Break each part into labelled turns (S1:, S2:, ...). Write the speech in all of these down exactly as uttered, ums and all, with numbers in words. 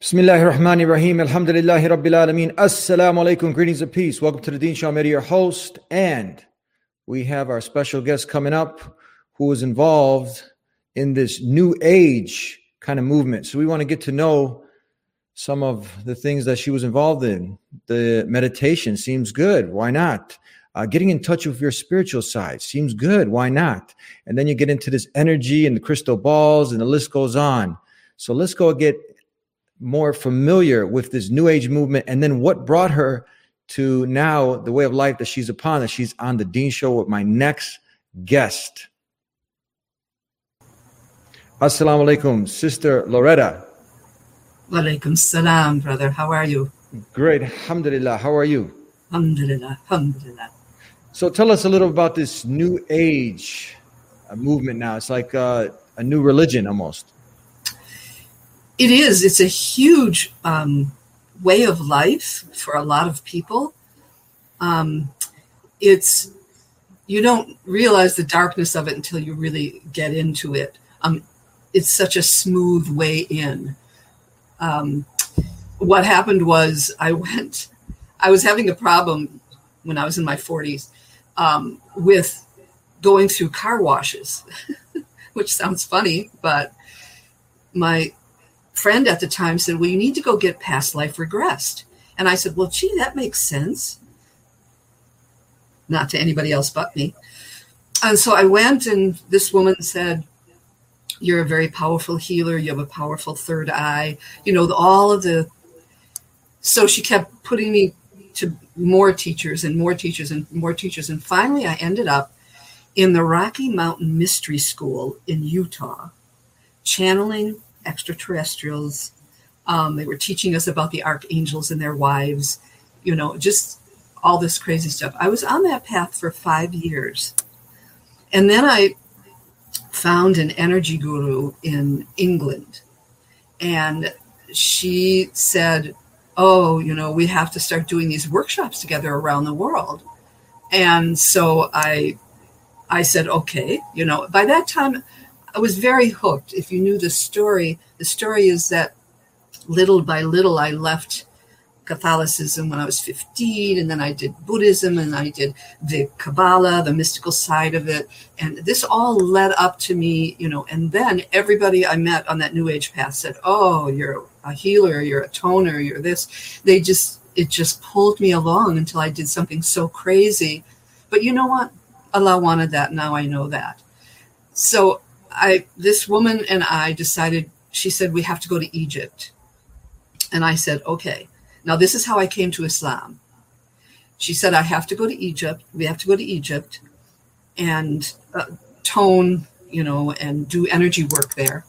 S1: Bismillahir Rahmanir Rahim. Alhamdulillahi Rabbil Alameen. Assalamu alaikum. Greetings of peace. Welcome to the Deen Show. I'm your host, and we have our special guest coming up who is involved in this new age kind of movement. So we want to get to know some of the things that she was involved in. The meditation seems good. Why not? Uh, getting in touch with your spiritual side seems good. Why not? And then you get into this energy and the crystal balls, and the list goes on. So let's go get more familiar with this new age movement, and then what brought her to now the way of life that she's upon, that she's on the Deen Show with my next guest. Assalamu alaikum, Sister Loretta.
S2: Wa alaikum salam, brother. How are you?
S1: Great, alhamdulillah. How are you?
S2: Alhamdulillah, alhamdulillah.
S1: So tell us a little about this new age uh, movement now. It's like uh, a new religion almost.
S2: It is. It's a huge um, way of life for a lot of people. Um, it's you don't realize the darkness of it until you really get into it. Um, it's such a smooth way in. Um, what happened was I went, I was having a problem when I was in my forties um, with going through car washes, which sounds funny, but my friend at the time said, well, you need to go get past life regressed. And I said, well, gee, that makes sense. Not to anybody else but me. And so I went, and this woman said, you're a very powerful healer. You have a powerful third eye. You know, all of the, so she kept putting me to more teachers and more teachers and more teachers. And finally I ended up in the Rocky Mountain Mystery School in Utah, channeling extraterrestrials. Um, they were teaching us about the archangels and their wives, you know, just all this crazy stuff. I was on that path for five years. And then I found an energy guru in England. And she said, oh, you know, we have to start doing these workshops together around the world. And so I, I said, okay, you know, by that time, I was very hooked. If you knew the story, the story is that little by little, I left Catholicism when I was fifteen, and then I did Buddhism, and I did the Kabbalah, the mystical side of it. And this all led up to me, you know, and then everybody I met on that new age path said, oh, you're a healer, you're a toner, you're this. They just, it just pulled me along until I did something so crazy. But you know what? Allah wanted that. Now I know that. So I, this woman and I decided, she said, we have to go to Egypt. And I said, okay. Now this is how I came to Islam. She said, I have to go to Egypt. We have to go to Egypt and uh, tone, you know, and do energy work there,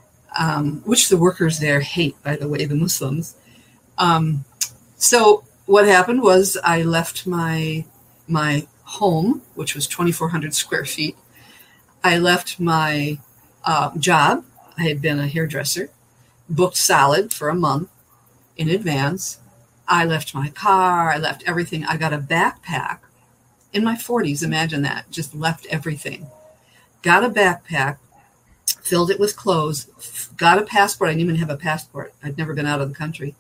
S2: um, which the workers there hate, by the way, the Muslims. Um, so what happened was I left my, my home, which was twenty-four hundred square feet. I left my uh, job. I had been a hairdresser, booked solid for a month in advance. I left my car. I left everything. I got a backpack in my forties. Imagine that. Just left everything. Got a backpack, filled it with clothes, got a passport. I didn't even have a passport. I'd never been out of the country.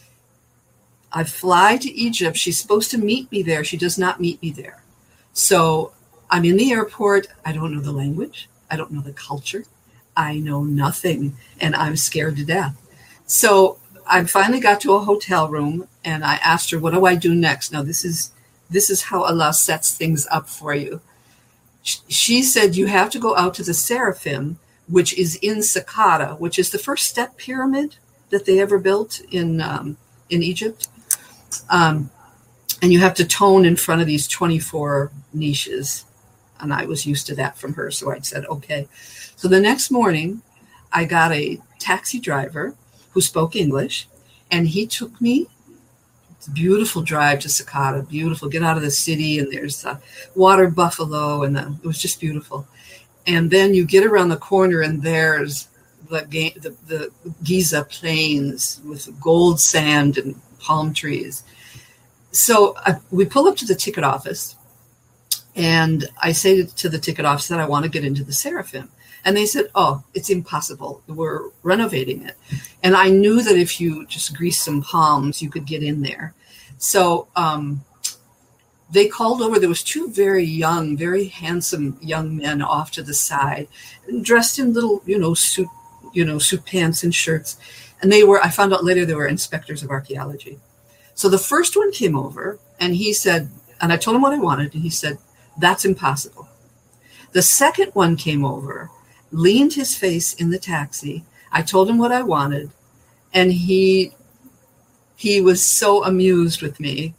S2: I fly to Egypt. She's supposed to meet me there. She does not meet me there. So I'm in the airport. I don't know the language. I don't know the culture. I know nothing, and I'm scared to death. So I finally got to a hotel room, and I asked her, what do I do next? Now, this is this is how Allah sets things up for you. She said, you have to go out to the Seraphim, which is in Saqqara, which is the first step pyramid that they ever built in um, in Egypt. Um, and you have to tone in front of these twenty-four niches. And I was used to that from her. So I said, okay. So the next morning, I got a taxi driver who spoke English, and he took me. It's a beautiful drive to Saqqara, beautiful. Get out of the city, and there's a water buffalo, and the, it was just beautiful. And then you get around the corner, and there's the, the, the Giza plains with gold sand and palm trees. So I, we pull up to the ticket office, and I say to the ticket office that I want to get into the Seraphim. And they said, oh, it's impossible. We're renovating it. And I knew that if you just grease some palms, you could get in there. So um, they called over. There was two very young, very handsome young men off to the side, dressed in little, you know, suit, you know, suit pants and shirts. And they were, I found out later, they were inspectors of archaeology. So the first one came over and he said, and I told him what I wanted. And he said, that's impossible. The second one came over, leaned his face in the taxi. I told him what I wanted. And he, he was so amused with me.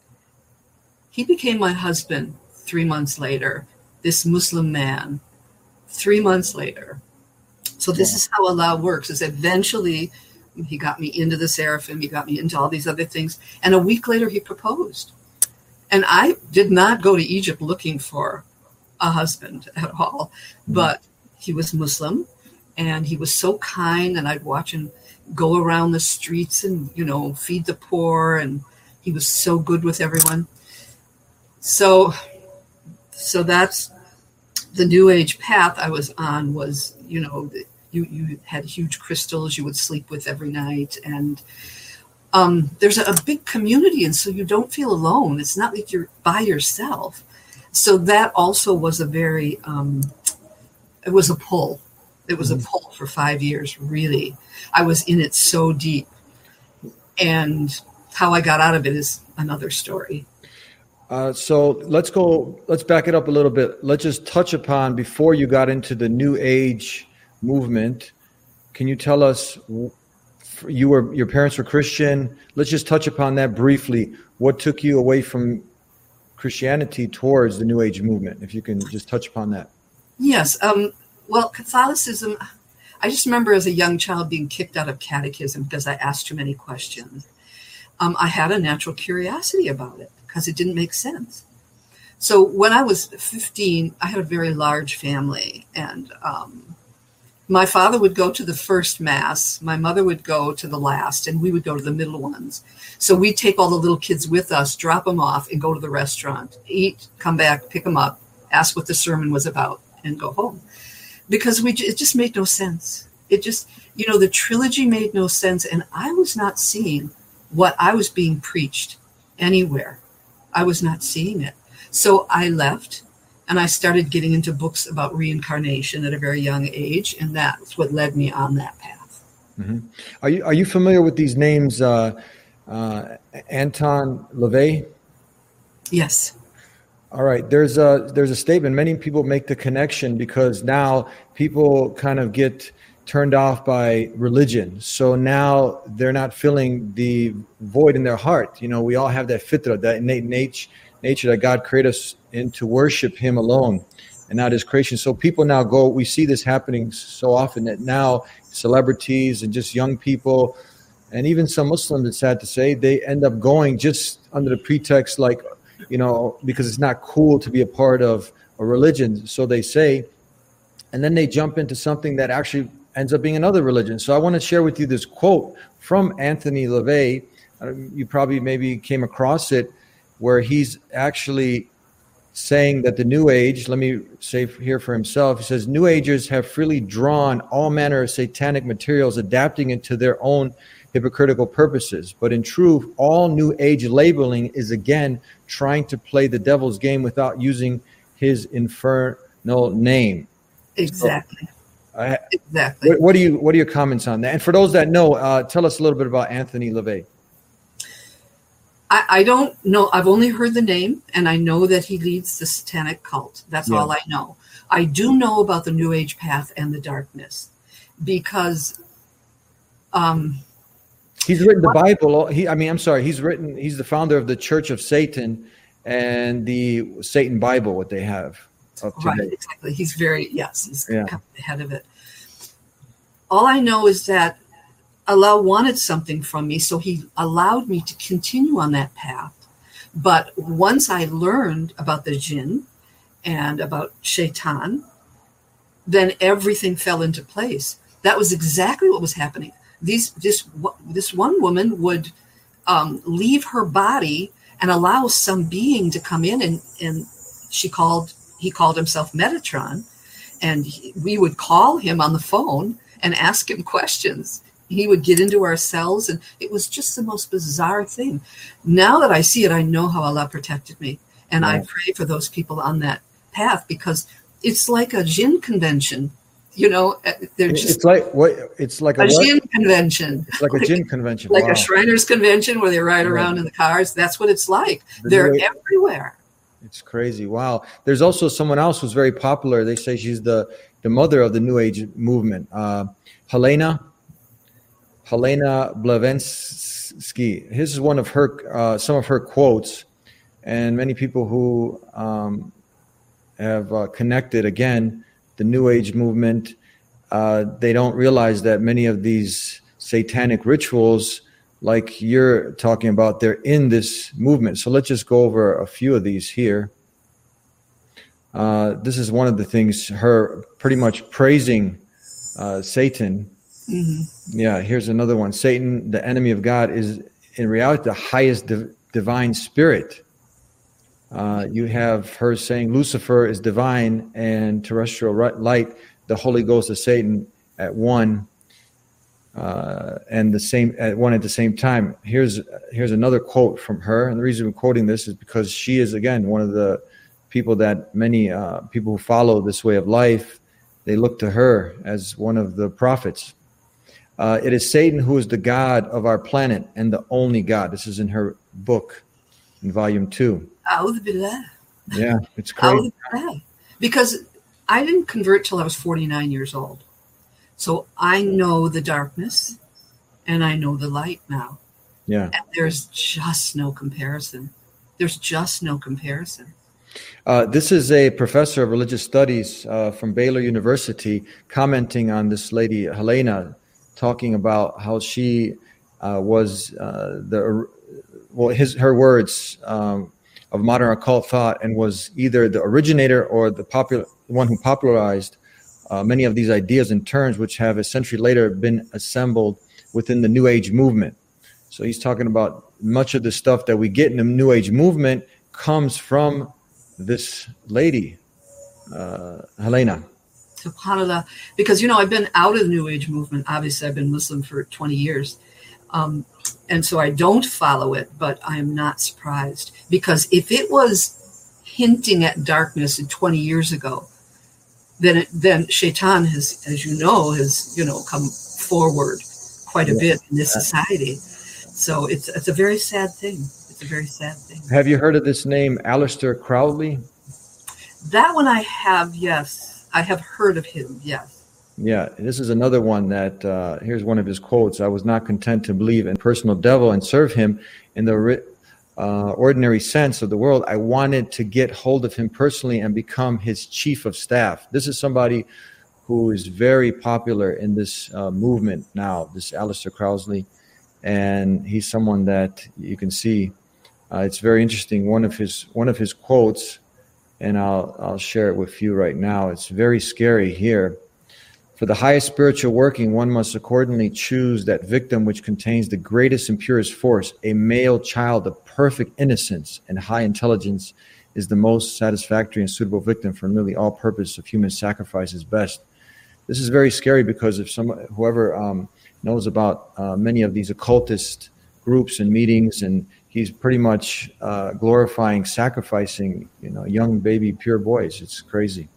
S2: He became my husband three months later, this Muslim man, three months later. So this is how Allah works, is eventually he got me into the Seraphim, he got me into all these other things. And a week later, he proposed. And I did not go to Egypt looking for a husband at all, but he was Muslim and he was so kind, and I'd watch him go around the streets and, you know, feed the poor, and he was so good with everyone. So, so that's the New Age path I was on. Was, you know, you, you had huge crystals you would sleep with every night. And um, there's a, a big community. And so you don't feel alone. It's not like you're by yourself. So that also was a very, um, it was a pull. It was mm-hmm. a pull for five years, really. I was in it so deep. And how I got out of it is another story.
S1: Uh, so let's go, let's back it up a little bit. Let's just touch upon, before you got into the New Age movement, can you tell us, you were, your parents were Christian. Let's just touch upon that briefly. What took you away from Christianity towards the New Age movement? If you can just touch upon that.
S2: Yes. Um, well, Catholicism, I just remember as a young child being kicked out of catechism because I asked too many questions. Um, I had a natural curiosity about it, because it didn't make sense. So when I was fifteen, I had a very large family, and um, my father would go to the first mass, my mother would go to the last, and we would go to the middle ones. So we'd take all the little kids with us, drop them off, and go to the restaurant, eat, come back, pick them up, ask what the sermon was about, and go home. Because we it just made no sense. It just, you know, the trilogy made no sense, and I was not seeing what I was being preached anywhere. I was not seeing it. So I left, and I started getting into books about reincarnation at a very young age, and that's what led me on that path.
S1: Mm-hmm. Are you are you familiar with these names, uh, uh, Anton LaVey?
S2: Yes.
S1: All right. There's a there's a statement. Many people make the connection because now people kind of get turned off by religion. So now they're not feeling the void in their heart. You know, we all have that fitra, that innate nature, nature that God created us in, to worship him alone and not his creation. So people now go, we see this happening so often that now celebrities and just young people, and even some Muslims, it's sad to say, they end up going just under the pretext, like, you know, because it's not cool to be a part of a religion, so they say, and then they jump into something that actually ends up being another religion. So I want to share with you this quote from Anthony LaVey. Uh, you probably maybe came across it, where he's actually saying that the New Age, let me say here for himself, he says, New Agers have freely drawn all manner of satanic materials, adapting it to their own hypocritical purposes. But in truth, all New Age labeling is again trying to play the devil's game without using his infernal name.
S2: Exactly.
S1: So, Uh,
S2: exactly.
S1: What, what do you? What are your comments on that? And for those that know, uh, tell us a little bit about Anthony LaVey.
S2: I, I don't know. I've only heard the name, and I know that he leads the satanic cult. That's yeah. all I know. I do know about the New Age path and the darkness, because um,
S1: he's written the Bible. He, I mean, I'm sorry. He's written. He's the founder of the Church of Satan and the Satan Bible. What they have.
S2: Right, exactly. He's very, yes, he's yeah. kind of the head of it. All I know is that Allah wanted something from me, so he allowed me to continue on that path. But once I learned about the jinn and about shaitan, then everything fell into place. That was exactly what was happening. These, this, this one woman would um, leave her body and allow some being to come in, and, and she called He called himself Metatron, And he, we would call him on the phone and ask him questions. He would get into our cells, and it was just the most bizarre thing. Now that I see it, I know how Allah protected me. And yeah. I pray for those people on that path, because it's like a jinn convention. You know, they're just
S1: it's like what it's like a,
S2: a
S1: what?
S2: jinn convention.
S1: It's like a jinn convention,
S2: like
S1: wow.
S2: a Shriners convention where they ride
S1: yeah.
S2: around in the cars. That's what it's like.
S1: The
S2: they're
S1: way,
S2: everywhere.
S1: It's crazy. Wow. There's also someone else who's very popular. They say she's the the mother of the New Age movement. Uh, Helena. Helena Blavatsky. This is one of her, uh, some of her quotes, and many people who um, have uh, connected again the New Age movement. Uh, they don't realize that many of these satanic rituals, like you're talking about, they're in this movement. So let's just go over a few of these here. Uh, this is one of the things, her pretty much praising uh, Satan. Mm-hmm. Yeah, here's another one. Satan, the enemy of God, is in reality the highest div- divine spirit. Uh, you have her saying Lucifer is divine and terrestrial light, the Holy Ghost of Satan at one, uh, and the same at one at the same time. Here's here's another quote from her, and the reason I'm quoting this is because she is again one of the people that many uh, people who follow this way of life, they look to her as one of the prophets. Uh, it is Satan who is the God of our planet and the only God. This is in her book in volume two.
S2: A'udhu billah.
S1: Yeah, it's crazy.
S2: Because I didn't convert till I was forty-nine years old. So I know the darkness and I know the light now.
S1: Yeah.
S2: And there's just no comparison. There's just no comparison.
S1: Uh, this is a professor of religious studies uh, from Baylor University commenting on this lady, Helena, talking about how she uh, was uh, the, well, his her words um, of modern occult thought, and was either the originator or the popular one who popularized uh, many of these ideas and terms, which have a century later been assembled within the New Age movement. So he's talking about much of the stuff that we get in the New Age movement comes from this lady, uh, Helena.
S2: SubhanAllah. Because, you know, I've been out of the New Age movement. Obviously, I've been Muslim for twenty years. Um, and so I don't follow it, but I am not surprised. Because if it was hinting at darkness twenty years ago, then it, then Shaitan has, as you know, has, you know, come forward quite a yeah. bit in this society. So it's it's a very sad thing. It's a very sad thing.
S1: Have you heard of this name, Aleister Crowley?
S2: That one I have, yes. I have heard of him, yes.
S1: Yeah, this is another one that, uh, here's one of his quotes. I was not content to believe in personal devil and serve him in the uh, ordinary sense of the world. I wanted to get hold of him personally and become his chief of staff. This is somebody who is very popular in this uh, movement now, this Aleister Crowley. And he's someone that you can see. Uh, it's very interesting. One of his one of his quotes, and I'll I'll share it with you right now. It's very scary here. For the highest spiritual working, one must accordingly choose that victim which contains the greatest and purest force. A male child of perfect innocence and high intelligence is the most satisfactory and suitable victim for nearly all purpose of human sacrifice is best. This is very scary because if some whoever um, knows about uh, many of these occultist groups and meetings, and he's pretty much uh, glorifying sacrificing, you know, young baby pure boys. It's crazy.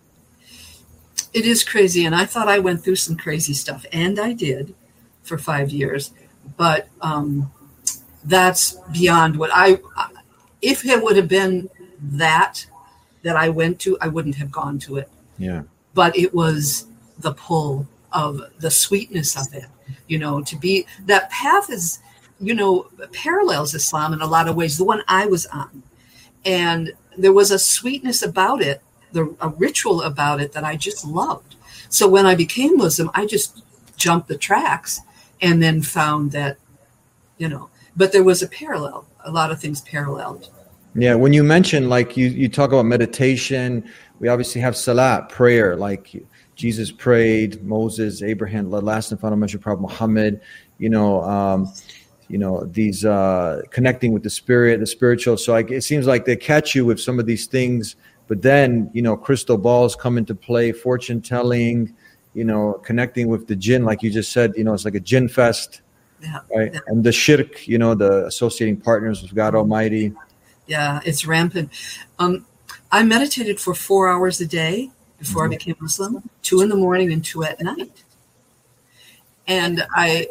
S2: It is crazy, and I thought I went through some crazy stuff, and I did for five years. But um, that's beyond what I. If it would have been that that I went to, I wouldn't have gone to it.
S1: Yeah.
S2: But it was the pull of the sweetness of it, you know, to be that path is, you know, parallels Islam in a lot of ways. The one I was on, and there was a sweetness about it. The a ritual about it that I just loved. So when I became Muslim, I just jumped the tracks and then found that, you know, but there was a parallel, a lot of things paralleled.
S1: Yeah. When you mention, like you, you talk about meditation, we obviously have salat, prayer, like Jesus prayed, Moses, Abraham, the last and final measure Prophet Muhammad, you know, um, you know, these uh, connecting with the spirit, the spiritual. So I, it seems like they catch you with some of these things But then, you know, crystal balls come into play, fortune telling, you know, connecting with the jinn, like you just said, you know, it's like a jinn fest,
S2: Yeah,
S1: right?
S2: yeah.
S1: And the shirk, you know, the associating partners with God Almighty.
S2: Yeah, it's rampant. Um, I meditated for four hours a day before
S1: Mhm.
S2: I became Muslim, two in the morning and two at night. And I,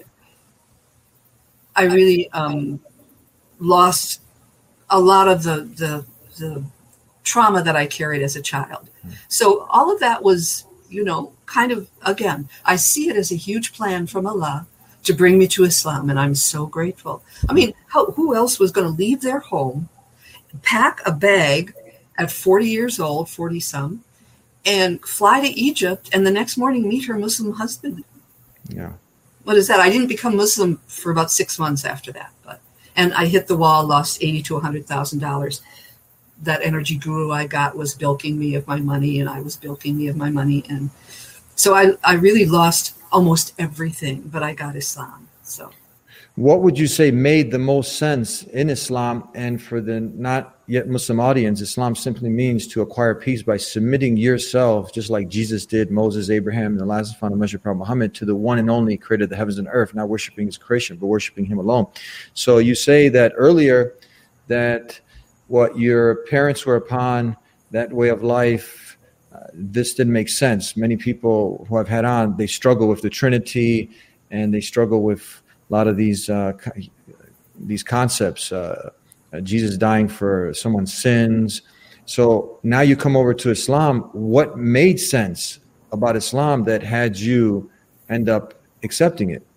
S2: I really um, lost a lot of the, the the trauma that I carried as a child. So all of that was, you know, kind of, again, I see it as a huge plan from Allah to bring me to Islam, and I'm so grateful. I mean, how, who else was going to leave their home, pack a bag at forty years old, forty some, and fly to Egypt, and the next morning meet her Muslim husband?
S1: Yeah.
S2: What is that? I didn't become Muslim for about six months after that, but and I hit the wall, lost eighty to a hundred thousand dollars. That energy guru I got was bilking me of my money, and I was bilking me of my money, and so I I really lost almost everything. But I got Islam. So,
S1: what would you say made the most sense in Islam? And for the not yet Muslim audience, Islam simply means to acquire peace by submitting yourself, just like Jesus did, Moses, Abraham, and the last and final measure of Prophet Muhammad, to the one and only creator of the heavens and earth, not worshiping his creation, but worshiping him alone. So you say that earlier that what your parents were upon, that way of life, uh, this didn't make sense. Many people who I've had on, they struggle with the Trinity, and they struggle with a lot of these uh, these concepts, uh, uh, Jesus dying for someone's sins. So now you come over to Islam. What made sense about Islam that had you end up accepting it?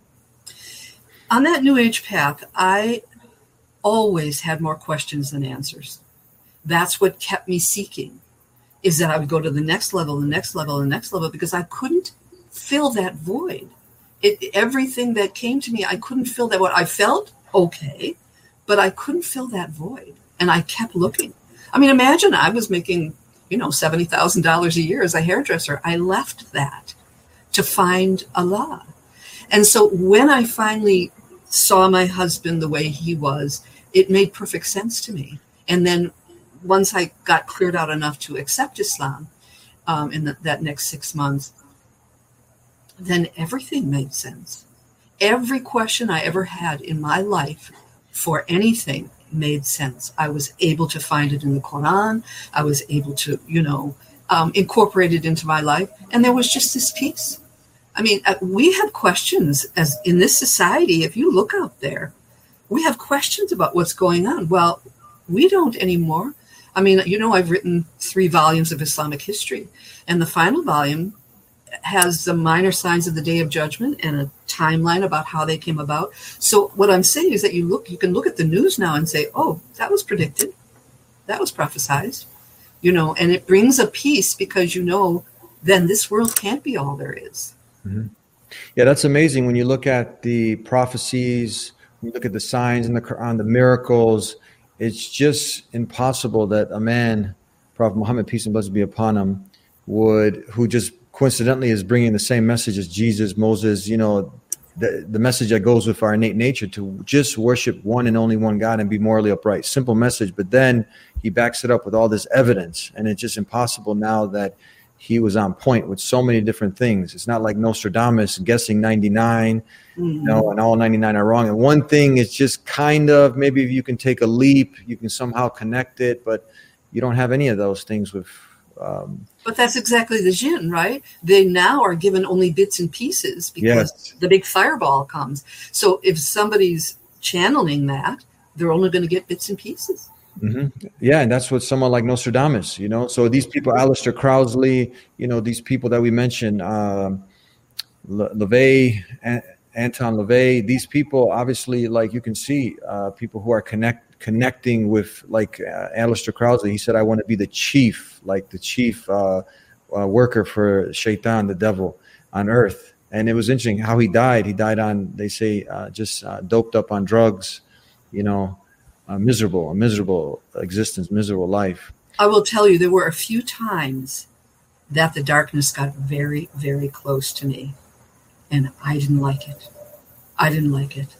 S2: On that New Age path, I always had more questions than answers. That's what kept me seeking, is that I would go to the next level, the next level, the next level, because I couldn't fill that void. It, everything that came to me, I couldn't fill that void. I felt okay, but I couldn't fill that void. And I kept looking. I mean, imagine I was making, you know, seventy thousand dollars a year as a hairdresser. I left that to find Allah. And so when I finally saw my husband the way he was, it made perfect sense to me. And then once I got cleared out enough to accept Islam um, in the, that next six months, then everything made sense. Every question I ever had in my life for anything made sense. I was able to find it in the Quran. I was able to, you know, um, incorporate it into my life. And there was just this peace. I mean, we have questions as in this society. If you look out there, we have questions about what's going on. Well, we don't anymore. I mean, you know, I've written three volumes of Islamic history, and the final volume has the minor signs of the Day of Judgment and a timeline about how they came about. So what I'm saying is that you look, you can look at the news now and say, oh, that was predicted. That was prophesized, you know, and it brings a peace because, you know, then this world can't be all there is.
S1: Mm-hmm. Yeah, that's amazing. When you look at the prophecies, when you look at the signs in the Quran, the miracles, it's just impossible that a man, Prophet Muhammad, peace and blessings be upon him, would, who just coincidentally is bringing the same message as Jesus, Moses, you know, the, the message that goes with our innate nature to just worship one and only one God and be morally upright. Simple message, but then he backs it up with all this evidence, and it's just impossible now that he was on point with so many different things. It's not like Nostradamus guessing ninety-nine, mm-hmm. you know, and all ninety-nine are wrong. And one thing is just kind of, maybe if you can take a leap, you can somehow connect it, but you don't have any of those things with. Um,
S2: but that's exactly the jinn, right? They now are given only bits and pieces because
S1: yes.
S2: the big fireball comes. So if somebody's channeling that, they're only going to get bits and pieces.
S1: Mm-hmm. Yeah, and that's what someone like Nostradamus, you know. So these people, Aleister Crowley, you know, these people that we mentioned, um, Le- LaVey, An- Anton LaVey, these people, obviously, like you can see, uh, people who are connect connecting with, like uh, Aleister Crowley. He said, "I want to be the chief, like the chief uh, uh, worker for Shaitan, the devil, on earth." And it was interesting how he died. He died on, they say, uh, just uh, doped up on drugs, you know. A miserable, a miserable existence, miserable life.
S2: I will tell you, there were a few times that the darkness got very, very close to me, and I didn't like it. I didn't like it,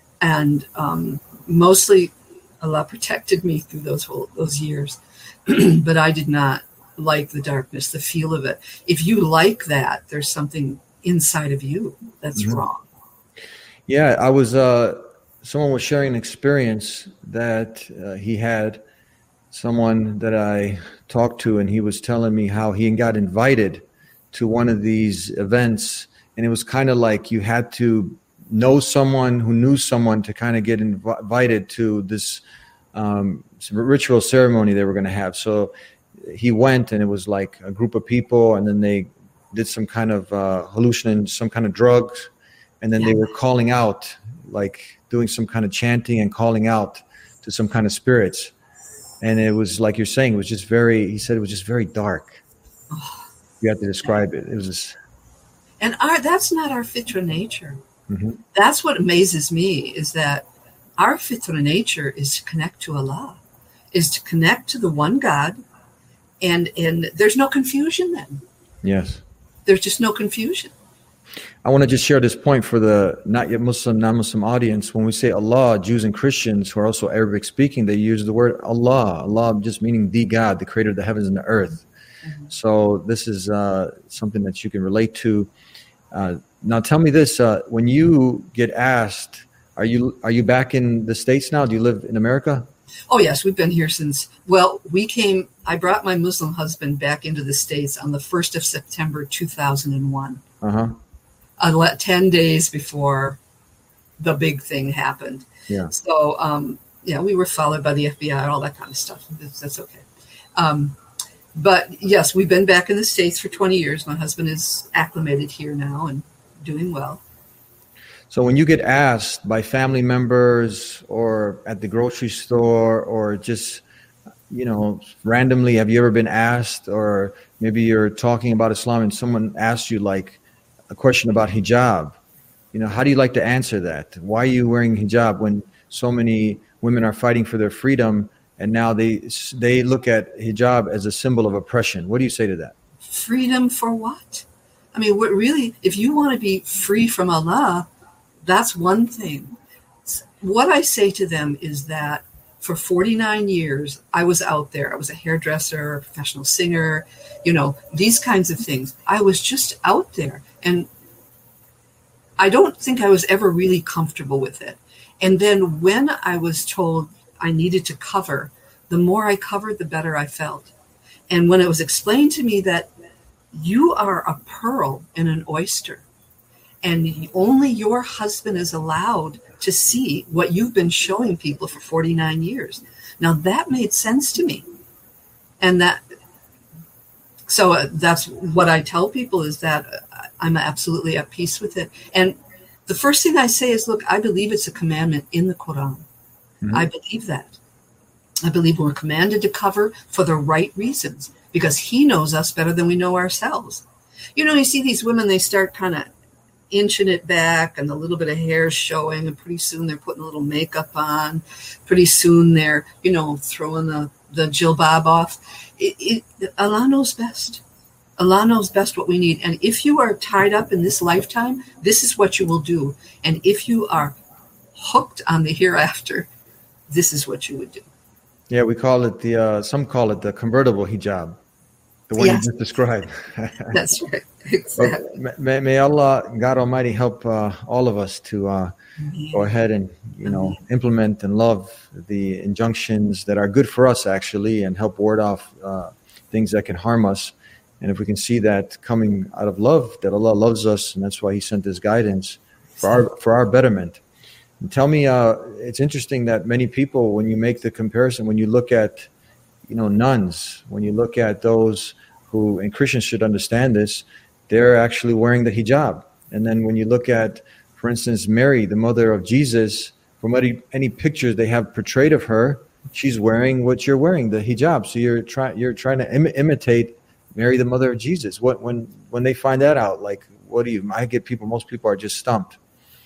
S2: and um, mostly Allah protected me through those whole those years, but I did not. like the darkness, the feel of it. If you like that, there's something inside of you that's mm-hmm. wrong.
S1: Yeah, I was, uh, someone was sharing an experience that uh, he had, someone that I talked to, and he was telling me how he got invited to one of these events. And it was kind of like you had to know someone who knew someone to kind of get inv- invited to this um, ritual ceremony they were going to have. So he went, and it was like a group of people, and then they did some kind of uh, hallucinogen, some kind of drugs, and then yeah. they were calling out, like doing some kind of chanting and calling out to some kind of spirits. And it was like you're saying, it was just very, he said it was just very dark. Oh, you have to describe it. It was just.
S2: And our, that's not our fitra nature.
S1: Mm-hmm.
S2: That's what amazes me, is that our fitra nature is to connect to Allah, is to connect to the one God. And, and there's no confusion then.
S1: Yes.
S2: There's just no confusion.
S1: I want to just share this point for the not yet Muslim, non-Muslim audience. When we say Allah, Jews and Christians who are also Arabic speaking, they use the word Allah. Allah just meaning the God, the creator of the heavens and the earth. Mm-hmm. So this is uh, something that you can relate to. Uh, now tell me this, uh, when you get asked, are you are you back in the States now? Do you live in America?
S2: Oh, yes, we've been here since, well, we came, I brought my Muslim husband back into the States on the first of September, two thousand one.
S1: Uh-huh.
S2: Uh, ten days before the big thing happened.
S1: Yeah.
S2: So, um, yeah, we were followed by the F B I and all that kind of stuff. That's, that's okay. Um, but yes, we've been back in the States for twenty years. My husband is acclimated here now and doing well.
S1: So when you get asked by family members or at the grocery store or just, you know, randomly, have you ever been asked, or maybe you're talking about Islam and someone asks you like a question about hijab, you know, how do you like to answer that? Why are you wearing hijab when so many women are fighting for their freedom, and now they they look at hijab as a symbol of oppression? What do you say to that?
S2: Freedom for what? I mean, what really, if you want to be free from Allah, that's one thing. What I say to them is that for forty-nine years, I was out there. I was a hairdresser, a professional singer, you know, these kinds of things. I was just out there. And I don't think I was ever really comfortable with it. And then when I was told I needed to cover, the more I covered, the better I felt. And when it was explained to me that you are a pearl in an oyster, and only your husband is allowed to see what you've been showing people for forty-nine years. Now that made sense to me. And that, so uh, that's what I tell people, is that I'm absolutely at peace with it. And the first thing I say is, look, I believe it's a commandment in the Quran. Mm-hmm. I believe that. I believe we're commanded to cover for the right reasons, because he knows us better than we know ourselves. You know, you see these women, they start kind of inching it back and a little bit of hair showing, and pretty soon they're putting a little makeup on. Pretty soon they're, you know, throwing the, the jilbab off. It, it, Allah knows best. Allah knows best what we need. And if you are tied up in this lifetime, this is what you will do. And if you are hooked on the hereafter, this is what you would do.
S1: Yeah, we call it the, uh, some call it the convertible hijab. The one yes. you just described.
S2: That's right. Exactly.
S1: Well, may, may Allah, God Almighty, help uh, all of us to uh, go ahead and, you know, Amen. implement and love the injunctions that are good for us, actually, and help ward off uh, things that can harm us. And if we can see that coming out of love, that Allah loves us, and that's why He sent His guidance for our for our betterment. And tell me, uh, it's interesting that many people, when you make the comparison, when you look at, you know, nuns, when you look at those who, and Christians should understand this, they're actually wearing the hijab. And then when you look at, for instance, Mary, the mother of Jesus, from any, any pictures they have portrayed of her, she's wearing what you're wearing, the hijab. So you're trying you're trying to Im- imitate Mary, the mother of Jesus. What when when they find that out, like, what do you? I get people. Most people are just stumped.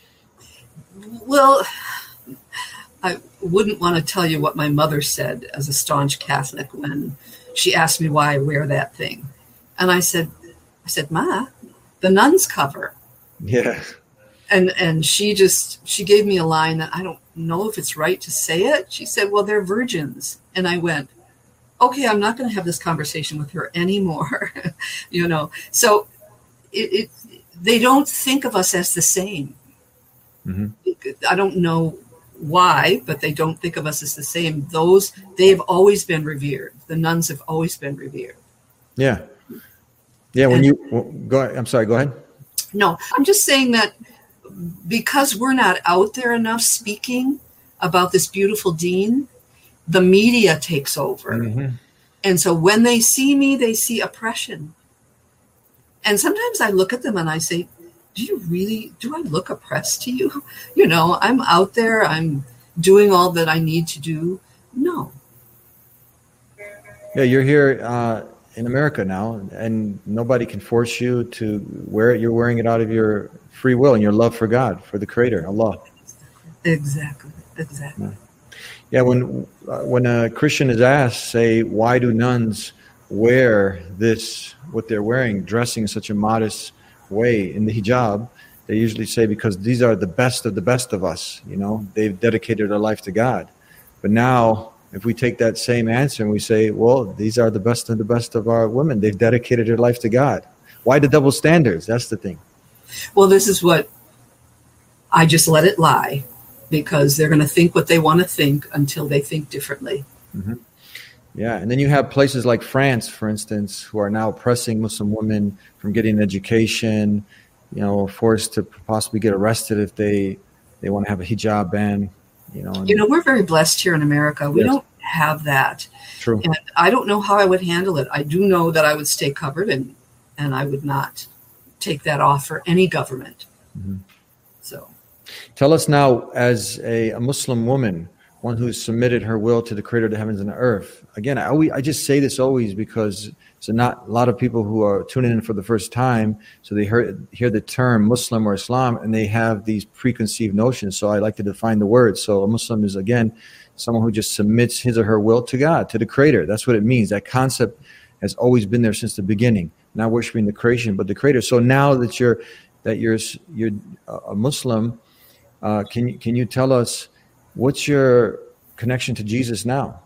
S2: Well, I wouldn't want to tell you what my mother said as a staunch Catholic when she asked me why I wear that thing, and I said, I said, Ma, the nuns cover.
S1: Yeah.
S2: And and she just, she gave me a line that I don't know if it's right to say it. She said, well, they're virgins. And I went, okay, I'm not going to have this conversation with her anymore. you know, so it, it they don't think of us as the same. Mm-hmm. I don't know why, but they don't think of us as the same. Those, they've always been revered. The nuns have always been revered.
S1: Yeah. Yeah. When and, you well, go ahead, I'm sorry, go ahead.
S2: No, I'm just saying that because we're not out there enough speaking about this beautiful Dean, the media takes over. Mm-hmm. And so when they see me, they see oppression. And sometimes I look at them and I say, do you really, do I look oppressed to you? You know, I'm out there, I'm doing all that I need to do. No.
S1: Yeah, you're here uh, in America now, and nobody can force you to wear it. You're wearing it out of your free will and your love for God, for the Creator, Allah.
S2: Exactly, exactly.
S1: Yeah, yeah when, uh, when a Christian is asked, say, why do nuns wear this, what they're wearing, dressing in such a modest way in the hijab, they usually say because these are the best of the best of us. You know, they've dedicated their life to God. But now, if we take that same answer and we say, well, these are the best of the best of our women, they've dedicated their life to God. Why the double standards? That's the thing.
S2: Well, this is what I just let it lie, because they're going to think what they want to think until they think differently.
S1: Mm-hmm. Yeah, and then you have places like France, for instance, who are now oppressing Muslim women from getting an education, you know, forced to possibly get arrested if they, they want to have a hijab ban, you know. And,
S2: you know, we're very blessed here in America. We yes. don't have that.
S1: True.
S2: And I don't know how I would handle it. I do know that I would stay covered, and, and I would not take that off for any government. Mm-hmm. So,
S1: tell us now, as a, a Muslim woman, one who's submitted her will to the Creator of the heavens and the earth. Again, I always, I just say this always because so not a lot of people who are tuning in for the first time, so they hear, hear the term Muslim or Islam, and they have these preconceived notions. So I like to define the word. So a Muslim is, again, someone who just submits his or her will to God, to the Creator. That's what it means. That concept has always been there since the beginning. Not worshiping the creation, but the Creator. So now that you're that you're you're a Muslim, uh, can you can you tell us, what's your connection to Jesus now?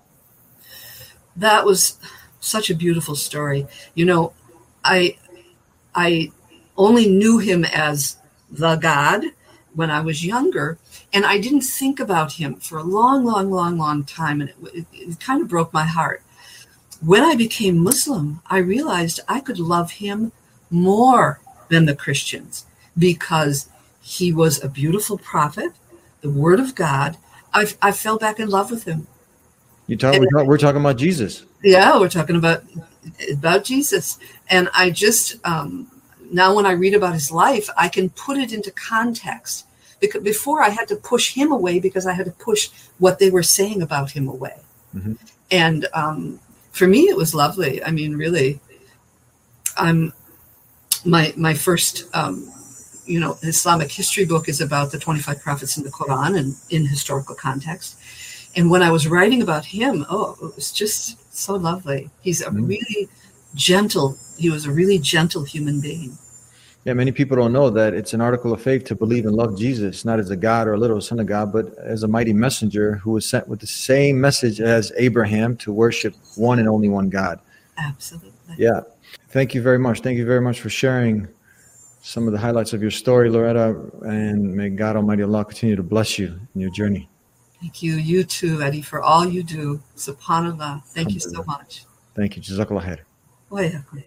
S2: That was such a beautiful story. You know, I I only knew him as the God when I was younger, and I didn't think about him for a long, long, long, long time, and it, it, it kind of broke my heart. When I became Muslim, I realized I could love him more than the Christians because he was a beautiful prophet, the Word of God. I, I fell back in love with him.
S1: You talk, we're, talk, we're talking about Jesus.
S2: Yeah, we're talking about about Jesus. And I just, um, now when I read about his life, I can put it into context. Because before I had to push him away because I had to push what they were saying about him away. Mm-hmm. And um, for me, it was lovely. I mean, really, I'm my my first, um, you know, Islamic history book is about the twenty-five prophets in the Quran and in historical context. And when I was writing about him, oh, it was just so lovely. He's a mm-hmm. really gentle, he was a really gentle human being.
S1: Yeah, many people don't know that it's an article of faith to believe and love Jesus, not as a God or a little son of God, but as a mighty messenger who was sent with the same message as Abraham to worship one and only one God.
S2: Absolutely.
S1: Yeah. Thank you very much. Thank you very much for sharing some of the highlights of your story, Loretta, and may God Almighty Allah continue to bless you in your journey.
S2: Thank you. You too, Eddie, for all you do. SubhanAllah. Thank you so much.
S1: Thank you. Jazakallah khair.
S2: Wa-alaikum.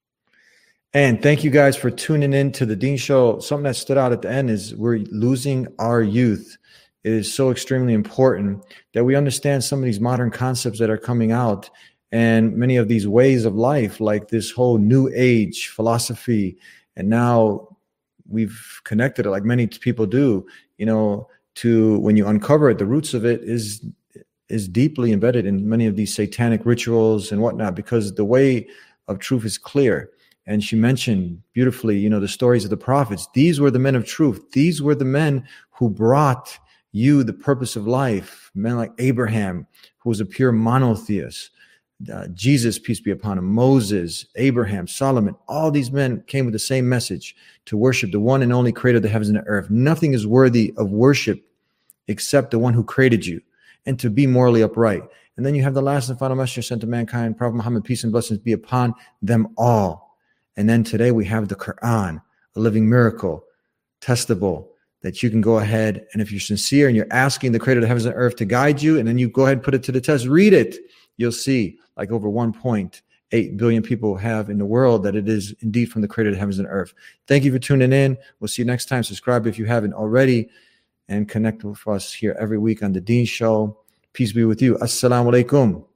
S1: And thank you guys for tuning in to the Dean Show. Something that stood out at the end is we're losing our youth. It is so extremely important that we understand some of these modern concepts that are coming out and many of these ways of life, like this whole new age philosophy. And now we've connected it, like many people do, you know, to when you uncover it, the roots of it is is deeply embedded in many of these satanic rituals and whatnot, because the way of truth is clear. And she mentioned beautifully, you know, the stories of the prophets. These were the men of truth. These were the men who brought you the purpose of life. Men like Abraham, who was a pure monotheist. Uh, Jesus, peace be upon him. Moses, Abraham, Solomon. All these men came with the same message, to worship the one and only creator of the heavens and the earth. Nothing is worthy of worship except the one who created you. and to be morally upright. And then you have the last and final message sent to mankind, Prophet Muhammad, peace and blessings be upon them all. And then today we have the Quran, a living miracle, testable, that you can go ahead, and if you're sincere and you're asking the creator of the heavens and earth to guide you, and then you go ahead and put it to the test, read it, you'll see like over one point eight billion people have in the world that it is indeed from the creator of the heavens and earth. Thank you for tuning in. We'll see you next time. Subscribe if you haven't already, and connect with us here every week on The Deen Show. Peace be with you. Assalamu alaikum.